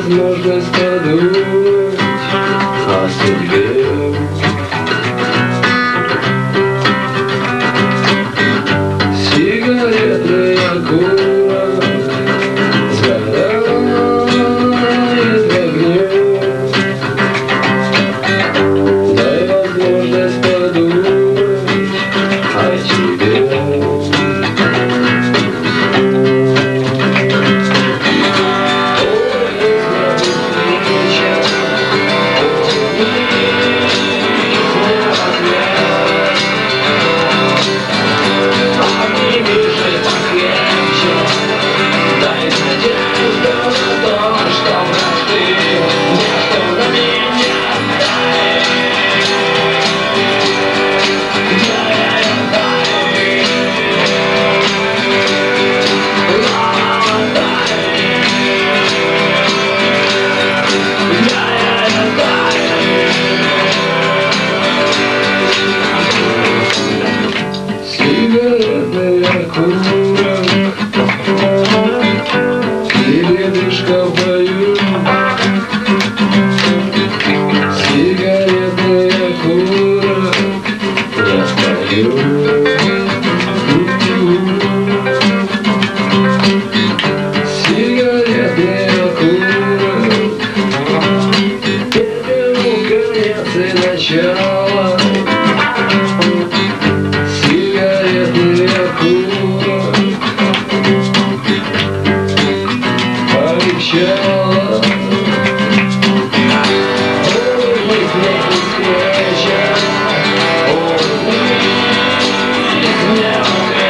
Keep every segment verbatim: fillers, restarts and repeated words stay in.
возможность подумать о судьбе. Сигаретный окурок сгорает в огне. Дай возможность подумать о тебе. Сигаретный окурок и ледышка в бою. Сигаретный окурок я стою. Сигаретный окурок, пепелу конец и начало. Сигаретный окурок полегчало. Ой, мы смех и встреча, ой, мы смех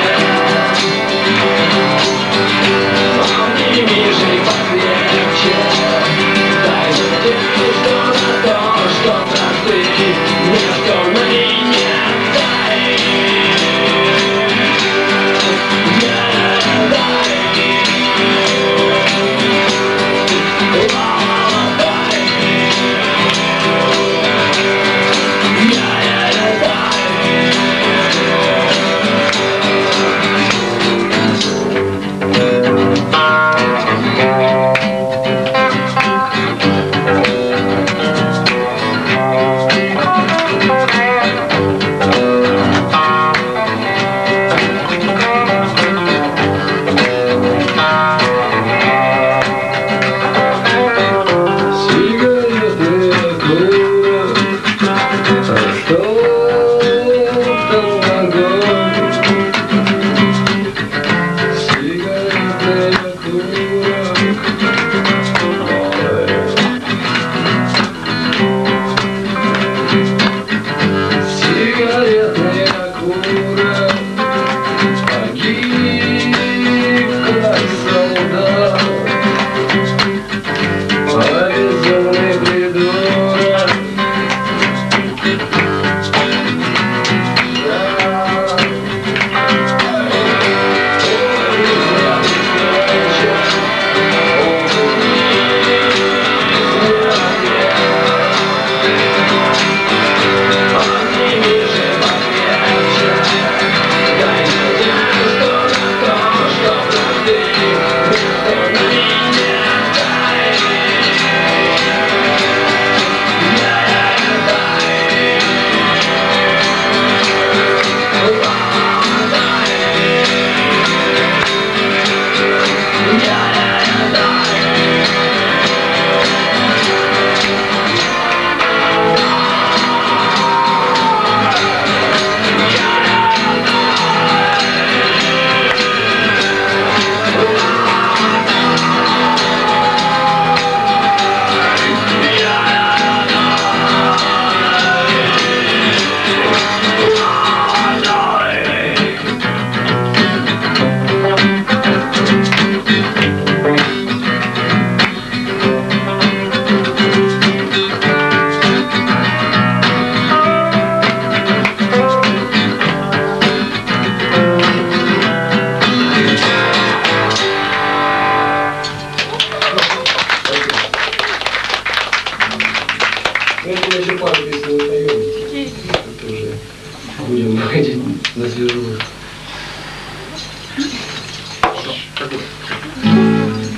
обними же покрепче. Дай надежду на то, что просты между нами нет. Сигаретный окурок погиб, как солдат, а безумный придурок. Это еще пару песен устаем. Уже будем выходить на свежую.